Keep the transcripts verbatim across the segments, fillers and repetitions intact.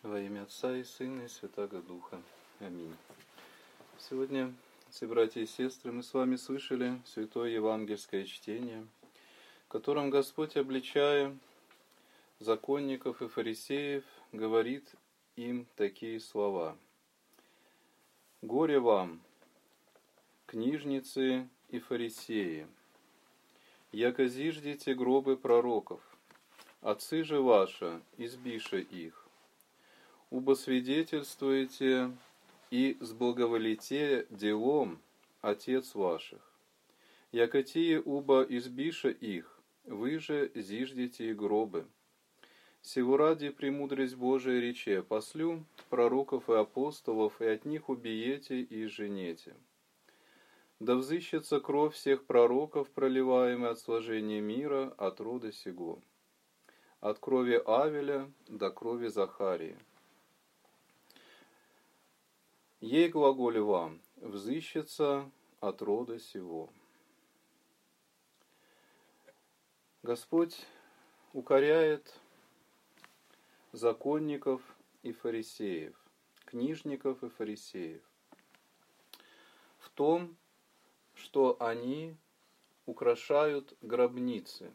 Во имя Отца и Сына и Святаго Духа. Аминь. Сегодня, все братья и сестры, мы с вами слышали святое евангельское чтение, в котором Господь, обличая законников и фарисеев, говорит им такие слова. «Горе вам, книжницы и фарисеи, яко зиждете гробы пророков, отцы же ваши, избиша их, убо свидетельствуете и сблаговолите делом отец ваших, яко тие убо избиша их, вы же зиждете и гробы. Сего ради премудрость Божия рече, послю пророков и апостолов, и от них убиете и женете. Да взыщется кровь всех пророков, проливаемая от сложения мира, от рода сего, от крови Авеля до крови Захарии. Ей глаголю вам, взыщется от рода сего». Господь укоряет законников и фарисеев, книжников и фарисеев в том, что они украшают гробницы.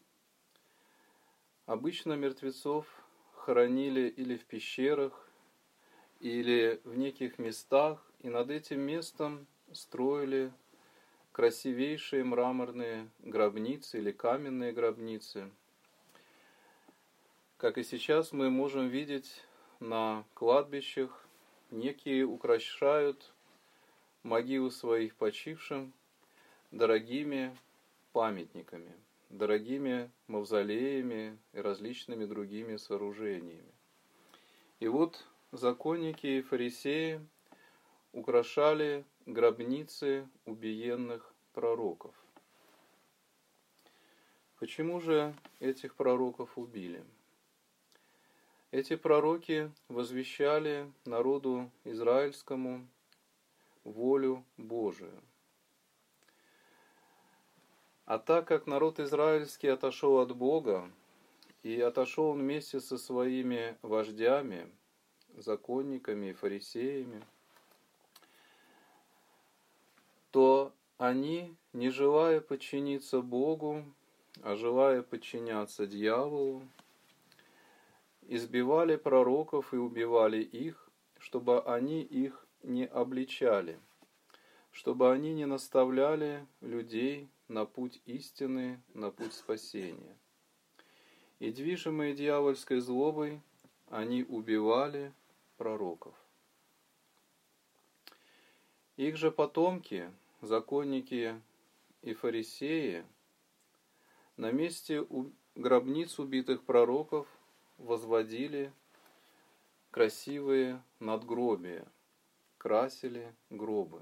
Обычно мертвецов хоронили или в пещерах, или в неких местах, и над этим местом строили красивейшие мраморные гробницы или каменные гробницы. Как и сейчас мы можем видеть на кладбищах, некие украшают могилы своих почившим дорогими памятниками, дорогими мавзолеями и различными другими сооружениями. И вот законники и фарисеи украшали гробницы убиенных пророков. Почему же этих пророков убили? Эти пророки возвещали народу израильскому волю Божию. А так как народ израильский отошел от Бога, и отошел он вместе со своими вождями, законниками и фарисеями, то они, не желая подчиниться Богу, а желая подчиняться дьяволу, избивали пророков и убивали их, чтобы они их не обличали, чтобы они не наставляли людей на путь истины, на путь спасения. И движимые дьявольской злобой, они убивали пророков. Их же потомки, законники и фарисеи, на месте гробниц убитых пророков возводили красивые надгробия, красили гробы.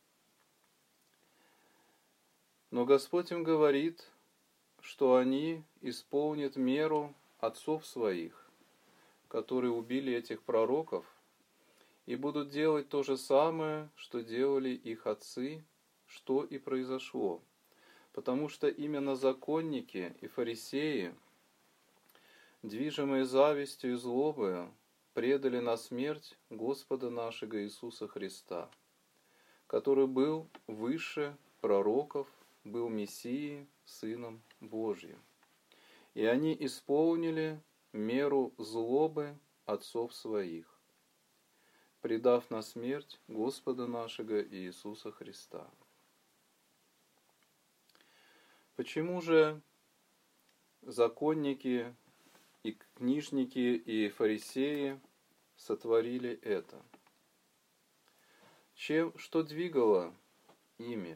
Но Господь им говорит, что они исполнят меру отцов своих, которые убили этих пророков, и будут делать то же самое, что делали их отцы, что и произошло. Потому что именно законники и фарисеи, движимые завистью и злобою, предали на смерть Господа нашего Иисуса Христа, который был выше пророков, был Мессией, Сыном Божьим. И они исполнили меру злобы отцов своих, предав на смерть Господа нашего Иисуса Христа. Почему же законники и книжники и фарисеи сотворили это? Чем, что двигало ими?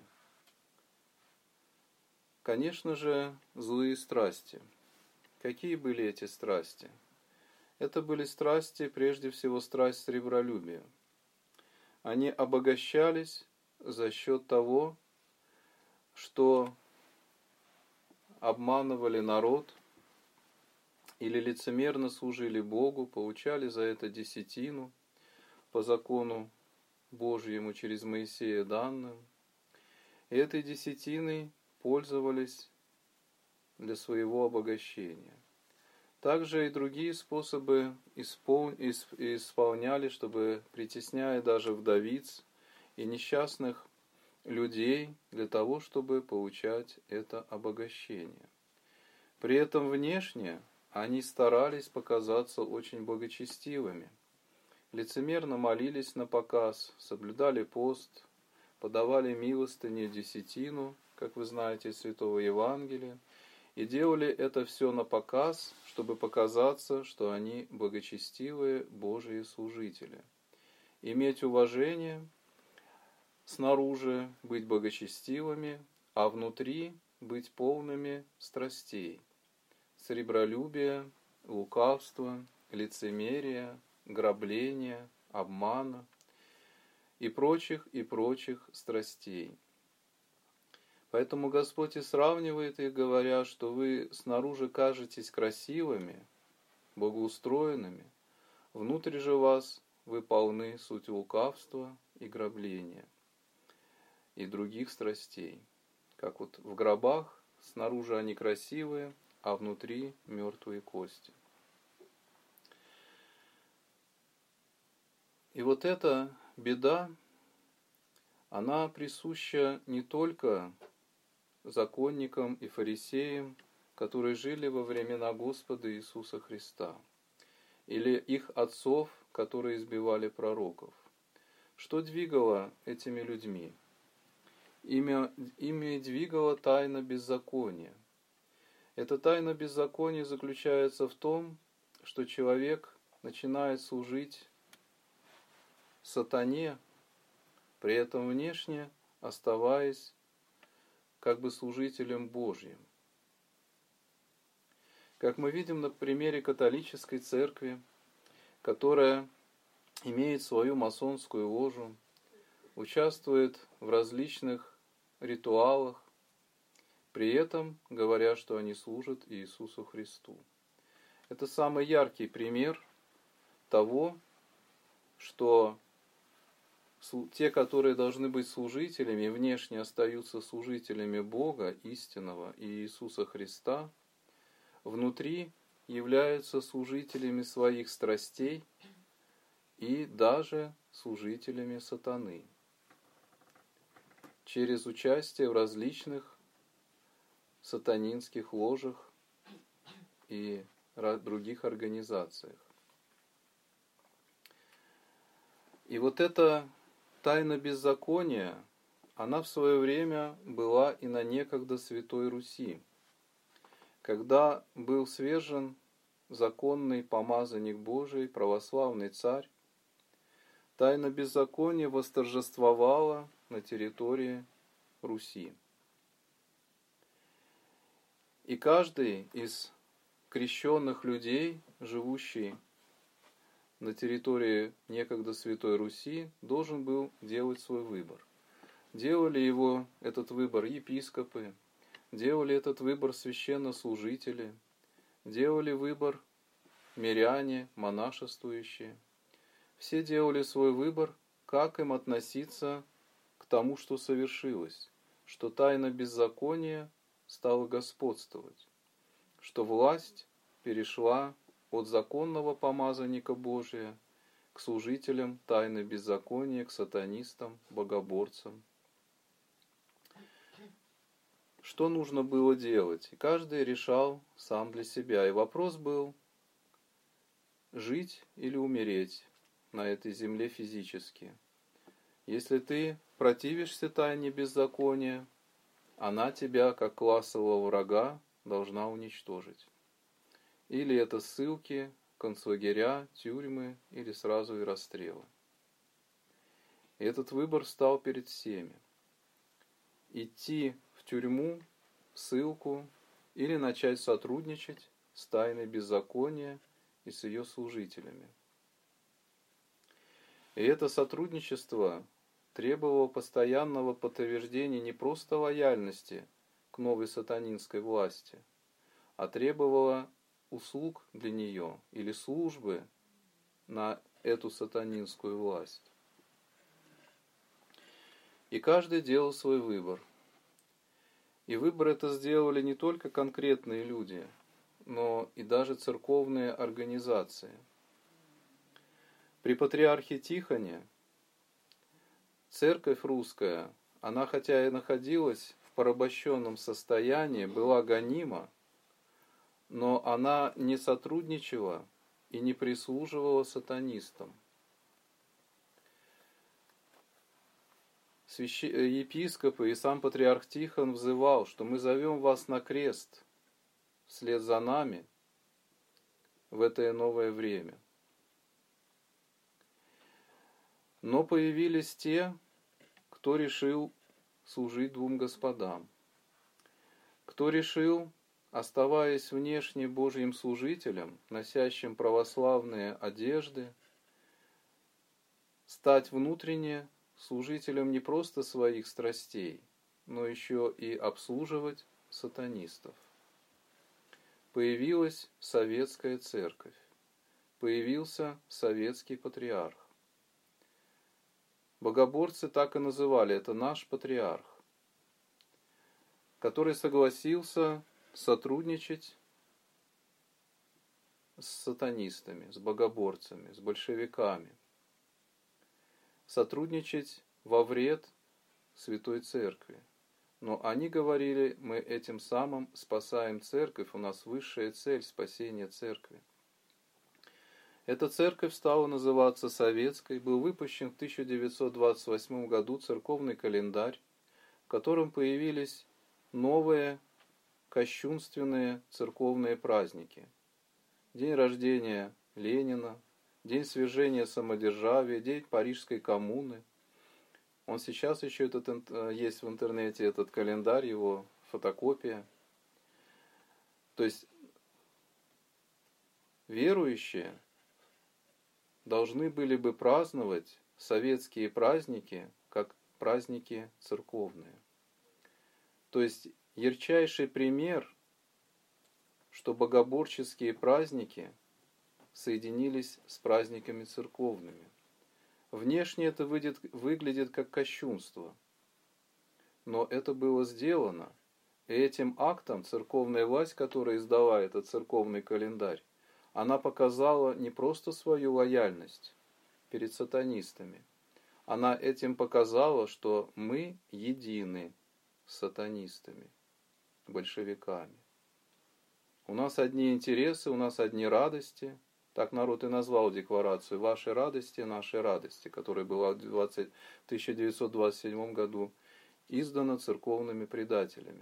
Конечно же, злые страсти. Какие были эти страсти? Это были страсти, прежде всего, страсть сребролюбия. Они обогащались за счет того, что обманывали народ или лицемерно служили Богу, получали за это десятину по закону Божьему через Моисея данным. И этой десятиной пользовались для своего обогащения. Также и другие способы испол... исполняли, чтобы, притесняя даже вдовиц и несчастных людей, для того, чтобы получать это обогащение. При этом внешне они старались показаться очень благочестивыми. Лицемерно молились напоказ, соблюдали пост, подавали милостыню, десятину, как вы знаете из Святого Евангелия, и делали это все напоказ, чтобы показаться, что они благочестивые Божьи служители. Иметь уважение снаружи, быть благочестивыми, а внутри быть полными страстей, сребролюбия, лукавства, лицемерия, грабления, обмана и прочих и прочих страстей. Поэтому Господь и сравнивает их, говоря, что вы снаружи кажетесь красивыми, благоустроенными, внутрь же вас вы полны суть лукавства и грабления и других страстей. Как вот в гробах снаружи они красивые, а внутри мертвые кости. И вот эта беда, она присуща не только законникам и фарисеям, которые жили во времена Господа Иисуса Христа, или их отцов, которые избивали пророков. Что двигало этими людьми? Ими, ими двигала тайна беззакония. Эта тайна беззакония заключается в том, что человек начинает служить сатане, при этом внешне оставаясь как бы служителем Божьим. Как мы видим на примере католической церкви, которая имеет свою масонскую ложу, участвует в различных ритуалах, при этом говоря, что они служат Иисусу Христу. Это самый яркий пример того, что те, которые должны быть служителями, внешне остаются служителями Бога истинного и Иисуса Христа, внутри являются служителями своих страстей и даже служителями сатаны через участие в различных сатанинских ложах и других организациях. И вот эта тайна беззакония, она в свое время была и на некогда Святой Руси, когда был свержен законный помазанник Божий, православный царь. Тайна беззакония восторжествовала на территории Руси. И каждый из крещенных людей, живущий на территории некогда Святой Руси, должен был делать свой выбор. Делали его, этот выбор, епископы, делали этот выбор священнослужители, делали выбор миряне, монашествующие. Все делали свой выбор, как им относиться к тому, что совершилось, что тайна беззакония стала господствовать, что власть перешла от законного помазанника Божия к служителям тайны беззакония, к сатанистам, богоборцам. Что нужно было делать? И каждый решал сам для себя. И вопрос был, жить или умереть на этой земле физически. Если ты противишься тайне беззакония, она тебя, как классового врага, должна уничтожить. Или это ссылки, концлагеря, тюрьмы, или сразу и расстрелы. И этот выбор стал перед всеми. Идти в тюрьму, в ссылку, или начать сотрудничать с тайной беззакония и с ее служителями. И это сотрудничество требовало постоянного подтверждения не просто лояльности к новой сатанинской власти, а требовало услуг для нее или службы на эту сатанинскую власть. И каждый делал свой выбор. И выбор это сделали не только конкретные люди, но и даже церковные организации. При патриархе Тихоне церковь русская, она хотя и находилась в порабощенном состоянии, была гонима, но она не сотрудничала и не прислуживала сатанистам. Свящ... Епископы и сам патриарх Тихон взывал, что мы зовем вас на крест вслед за нами в это новое время. Но появились те, кто решил служить двум господам, кто решил, оставаясь внешне Божьим служителем, носящим православные одежды, стать внутренне служителем не просто своих страстей, но еще и обслуживать сатанистов. Появилась советская церковь, появился советский патриарх. Богоборцы так и называли это наш патриарх, который согласился сотрудничать с сатанистами, с богоборцами, с большевиками, сотрудничать во вред Святой Церкви. Но они говорили, мы этим самым спасаем Церковь, у нас высшая цель – спасение Церкви. Эта церковь стала называться советской, был выпущен в тысяча девятьсот двадцать восьмом году церковный календарь, в котором появились новые кощунственные церковные праздники. День рождения Ленина, День свержения самодержавия, День Парижской коммуны. Он сейчас еще этот, есть в интернете, этот календарь, его фотокопия. То есть верующие должны были бы праздновать советские праздники как праздники церковные. То есть ярчайший пример, что богоборческие праздники соединились с праздниками церковными. Внешне это выйдет, выглядит как кощунство, но это было сделано, и этим актом церковная власть, которая издала этот церковный календарь, она показала не просто свою лояльность перед сатанистами, она этим показала, что мы едины с сатанистами, большевиками. У нас одни интересы, у нас одни радости. Так народ и назвал декларацию «Ваши радости, наши радости», которая была в тысяча девятьсот двадцать седьмом году издана церковными предателями.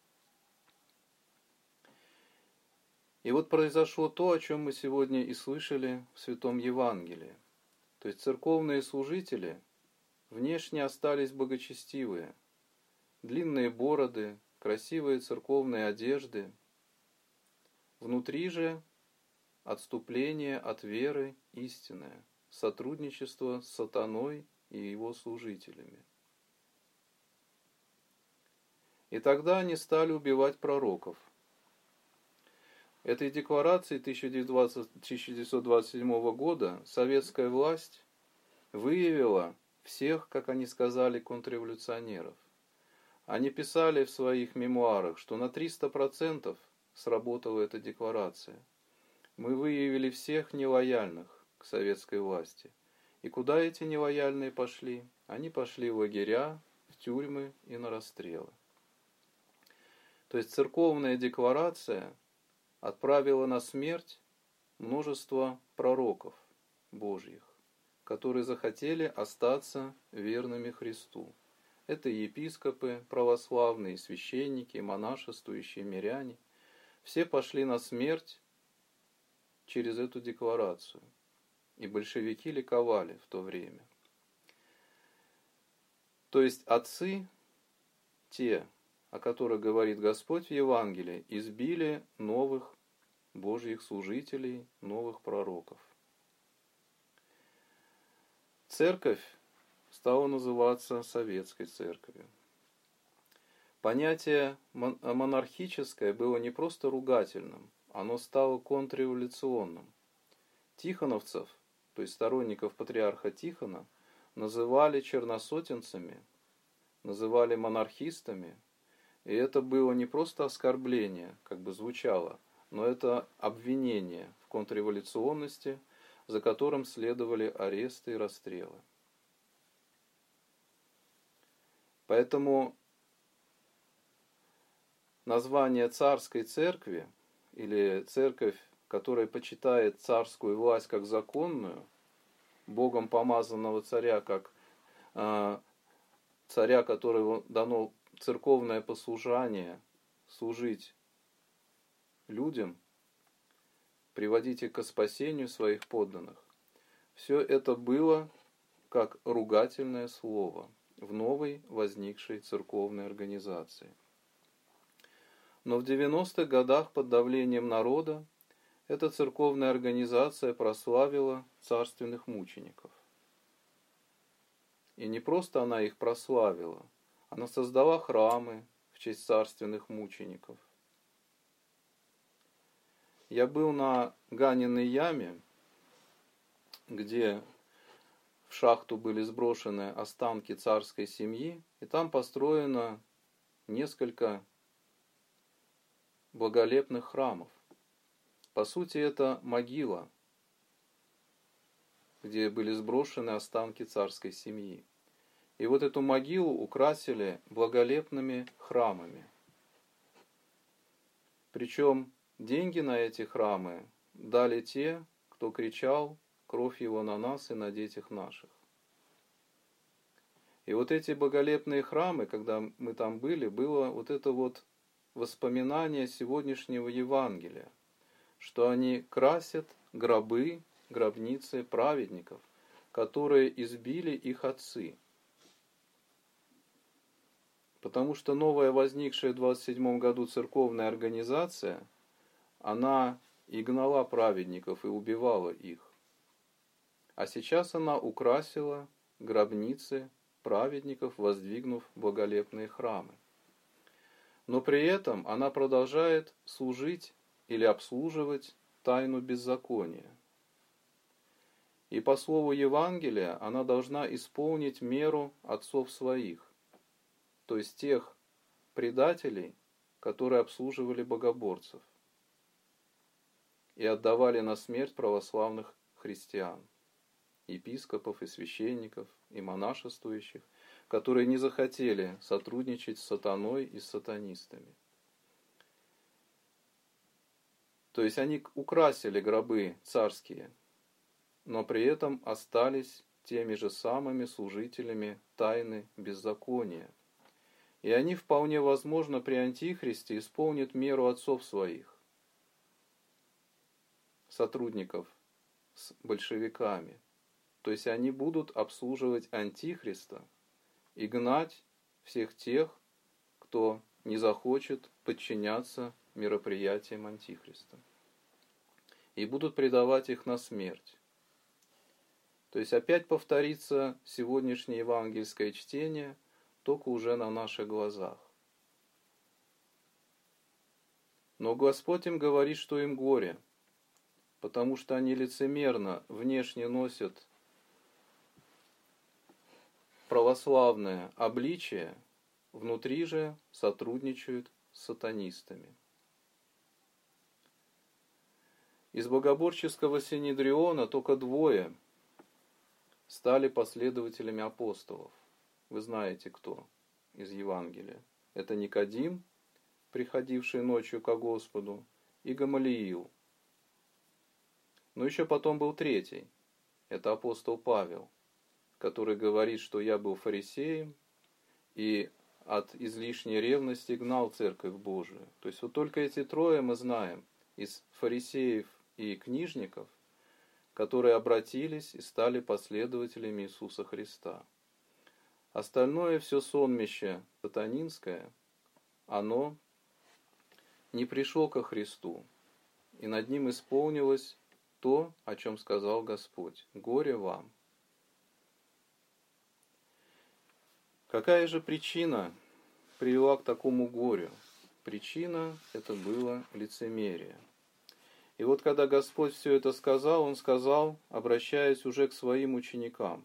И вот произошло то, о чем мы сегодня и слышали в Святом Евангелии. То есть церковные служители внешне остались благочестивые. Длинные бороды, красивые церковные одежды. Внутри же отступление от веры истинное, сотрудничество с сатаной и его служителями. И тогда они стали убивать пророков. Этой декларацией тысяча девятьсот двадцать седьмого года советская власть выявила всех, как они сказали, контрреволюционеров. Они писали в своих мемуарах, что на триста процентов сработала эта декларация. Мы выявили всех нелояльных к советской власти. И куда эти нелояльные пошли? Они пошли в лагеря, в тюрьмы и на расстрелы. То есть церковная декларация отправила на смерть множество пророков Божьих, которые захотели остаться верными Христу. Это епископы православные, священники, монашествующие, миряне. Все пошли на смерть через эту декларацию. И большевики ликовали в то время. То есть отцы, те, о которых говорит Господь в Евангелии, избили новых Божьих служителей, новых пророков. Церковь стала называться Советской Церковью. Понятие монархическое было не просто ругательным, оно стало контрреволюционным. Тихоновцев, то есть сторонников патриарха Тихона, называли черносотенцами, называли монархистами, и это было не просто оскорбление, как бы звучало, но это обвинение в контрреволюционности, за которым следовали аресты и расстрелы. Поэтому название царской церкви, или церковь, которая почитает царскую власть как законную, Богом помазанного царя, как э, царя, которому дано церковное послушание, служить людям, приводить их ко спасению своих подданных. Все это было как ругательное слово в новой возникшей церковной организации. Но в девяностых годах под давлением народа эта церковная организация прославила царственных мучеников. И не просто она их прославила, она создала храмы в честь царственных мучеников. Я был на Ганиной яме, где в шахту были сброшены останки царской семьи, и там построено несколько благолепных храмов. По сути, это могила, где были сброшены останки царской семьи. И вот эту могилу украсили благолепными храмами. Причем деньги на эти храмы дали те, кто кричал: «Кровь его на нас и на детях наших». И вот эти благолепные храмы, когда мы там были, было вот это вот воспоминание сегодняшнего Евангелия, что они красят гробы, гробницы праведников, которые избили их отцы. Потому что новая возникшая в двадцать седьмом году церковная организация, она и гнала праведников, и убивала их. А сейчас она украсила гробницы праведников, воздвигнув благолепные храмы. Но при этом она продолжает служить или обслуживать тайну беззакония. И по слову Евангелия она должна исполнить меру отцов своих, то есть тех предателей, которые обслуживали богоборцев и отдавали на смерть православных христиан, епископов и священников, и монашествующих, которые не захотели сотрудничать с сатаной и с сатанистами. То есть они украсили гробы царские, но при этом остались теми же самыми служителями тайны беззакония. И они вполне возможно при Антихристе исполнят меру отцов своих, сотрудников с большевиками. То есть они будут обслуживать Антихриста и гнать всех тех, кто не захочет подчиняться мероприятиям Антихриста. И будут предавать их на смерть. То есть опять повторится сегодняшнее евангельское чтение, только уже на наших глазах. Но Господь им говорит, что им горе, потому что они лицемерно внешне носят православное обличие, внутри же сотрудничают с сатанистами. Из богоборческого синедриона только двое стали последователями апостолов. Вы знаете, кто из Евангелия. Это Никодим, приходивший ночью ко Господу, и Гамалиил. Но еще потом был третий. Это апостол Павел, который говорит, что я был фарисеем и от излишней ревности гнал Церковь Божию. То есть вот только эти трое мы знаем из фарисеев и книжников, которые обратились и стали последователями Иисуса Христа. Остальное все сонмище сатанинское, оно не пришло ко Христу, и над ним исполнилось то, о чем сказал Господь: «Горе вам». Какая же причина привела к такому горю? Причина – это было лицемерие. И вот когда Господь все это сказал, Он сказал, обращаясь уже к своим ученикам: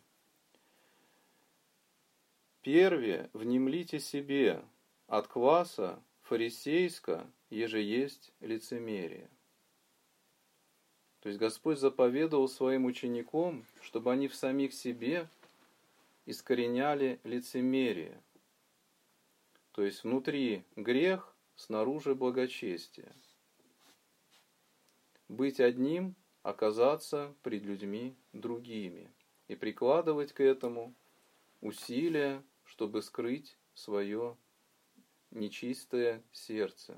«Перве внемлите себе от кваса фарисейска, еже есть лицемерие». То есть Господь заповедовал своим ученикам, чтобы они в самих себе искореняли лицемерие. То есть внутри грех, снаружи благочестие. Быть одним, оказаться пред людьми другими. И прикладывать к этому усилия, чтобы скрыть свое нечистое сердце.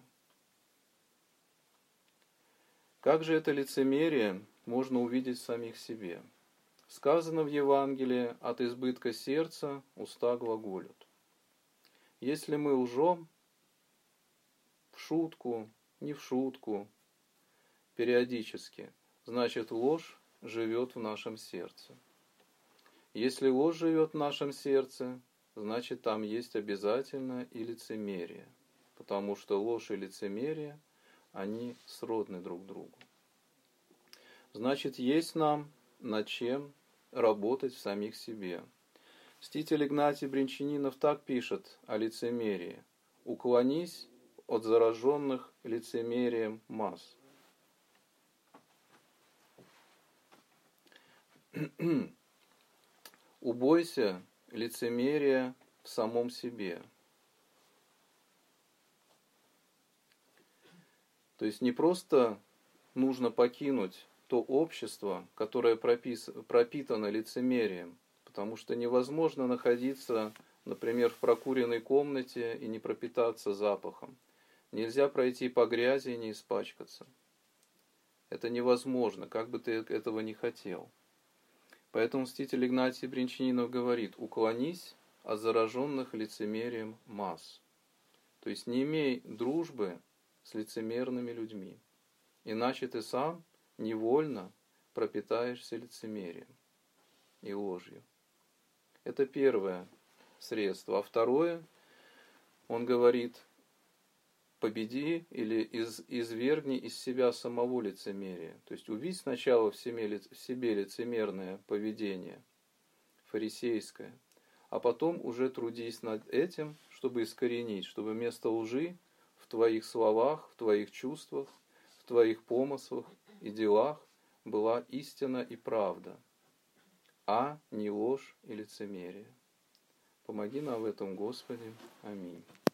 Как же это лицемерие можно увидеть в самих себе? Сказано в Евангелии: от избытка сердца уста глаголют. Если мы лжем в шутку, не в шутку, периодически, значит ложь живет в нашем сердце. Если ложь живет в нашем сердце, значит там есть обязательно и лицемерие, потому что ложь и лицемерие, они сродны друг другу. Значит, есть нам над чем работать в самих себе. Мститель Игнатий Бринчанинов так пишет о лицемерии: «Уклонись от зараженных лицемерием масс». Убойся лицемерия в самом себе. То есть не просто нужно покинуть то общество, которое пропис... пропитано лицемерием, потому что невозможно находиться, например, в прокуренной комнате и не пропитаться запахом. Нельзя пройти по грязи и не испачкаться. Это невозможно, как бы ты этого не хотел. Поэтому мститель Игнатий Бринчанинов говорит: уклонись от зараженных лицемерием масс. То есть не имей дружбы с лицемерными людьми, иначе ты сам невольно пропитаешься лицемерием и ложью. Это первое средство. А второе, он говорит: победи или из, извергни из себя самого лицемерия. То есть увидь сначала в себе, в себе лицемерное поведение, фарисейское, а потом уже трудись над этим, чтобы искоренить, чтобы вместо лжи в твоих словах, в твоих чувствах, в твоих помыслах и делах была истина и правда, а не ложь и лицемерие. Помоги нам в этом, Господи. Аминь.